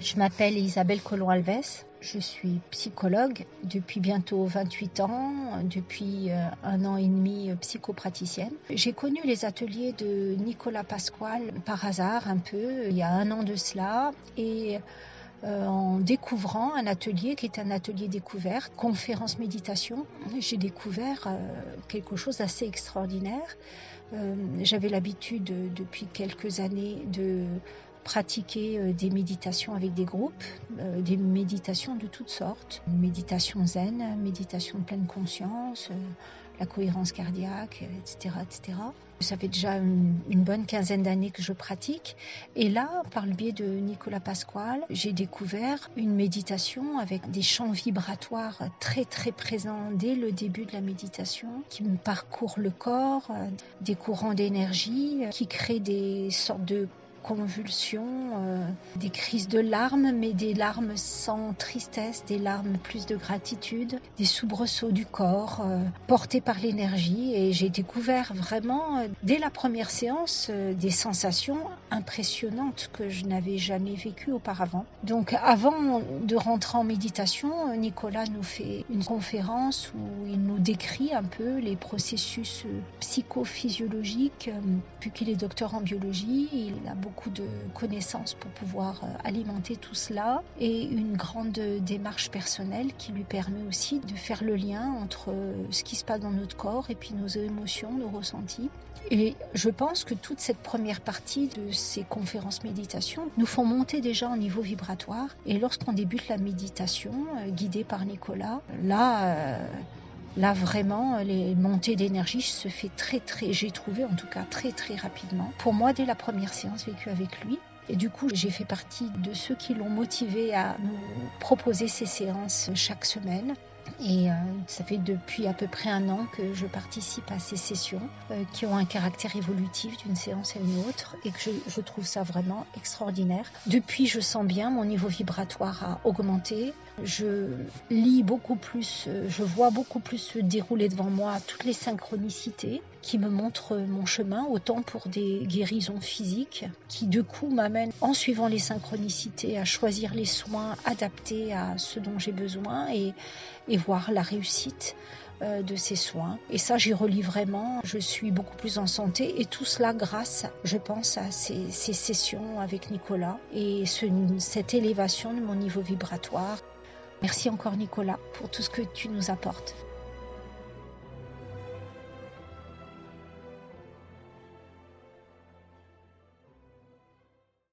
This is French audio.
Je m'appelle Isabelle Collomb-Alves, je suis psychologue depuis bientôt 28 ans, depuis 1 an et demi psychopraticienne. J'ai connu les ateliers de Nicolas Pasquale par hasard un peu, il y a 1 an de cela, et en découvrant un atelier qui est un atelier découverte, conférence méditation, j'ai découvert quelque chose d'assez extraordinaire. J'avais l'habitude depuis quelques années de pratiquer des méditations avec des groupes, des méditations de toutes sortes, méditation zen, méditation de pleine conscience, la cohérence cardiaque, etc., etc. Ça fait déjà une bonne quinzaine d'années que je pratique. Et là, par le biais de Nicolas Pasquale, j'ai découvert une méditation avec des champs vibratoires très très présents dès le début de la méditation, qui me parcourent le corps, des courants d'énergie qui créent des sortes de convulsions, des crises de larmes, mais des larmes sans tristesse, des larmes plus de gratitude, des soubresauts du corps portés par l'énergie. Et j'ai découvert vraiment, dès la première séance, des sensations impressionnantes que je n'avais jamais vécues auparavant. Donc avant de rentrer en méditation, Nicolas nous fait une conférence où il nous décrit un peu les processus psychophysiologiques. Vu qu'il est docteur en biologie, il a beaucoup de connaissances pour pouvoir alimenter tout cela, et une grande démarche personnelle qui lui permet aussi de faire le lien entre ce qui se passe dans notre corps et puis nos émotions, nos ressentis. Et je pense que toute cette première partie de ces conférences méditation nous font monter déjà au niveau vibratoire, et lorsqu'on débute la méditation guidée par Nicolas, Là, vraiment, les montées d'énergie se fait j'ai trouvé en tout cas très très rapidement. Pour moi, dès la première séance vécue avec lui. Et du coup, j'ai fait partie de ceux qui l'ont motivé à nous proposer ces séances chaque semaine. Et ça fait depuis à peu près 1 an que je participe à ces sessions qui ont un caractère évolutif d'une séance à une autre, et que je trouve ça vraiment extraordinaire. Depuis, je sens bien mon niveau vibratoire a augmenté. Je lis beaucoup plus, je vois beaucoup plus se dérouler devant moi toutes les synchronicités qui me montrent mon chemin, autant pour des guérisons physiques qui de coup m'amènent, en suivant les synchronicités, à choisir les soins adaptés à ce dont j'ai besoin et voir la réussite de ces soins. Et ça, j'y relis vraiment. Je suis beaucoup plus en santé, et tout cela grâce, je pense, à ces sessions avec Nicolas et cette élévation de mon niveau vibratoire. Merci encore Nicolas pour tout ce que tu nous apportes.